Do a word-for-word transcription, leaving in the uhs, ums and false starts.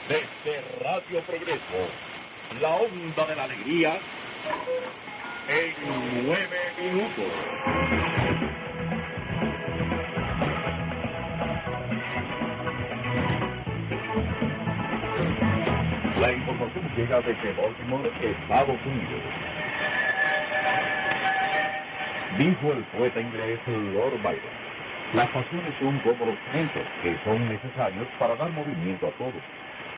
Desde Radio Progreso, la onda de la alegría, en nueve minutos. La información llega desde Baltimore, Estados Unidos. Dijo el poeta inglés Lord Byron: las pasiones son como los vientos que son necesarios para dar movimiento a todo.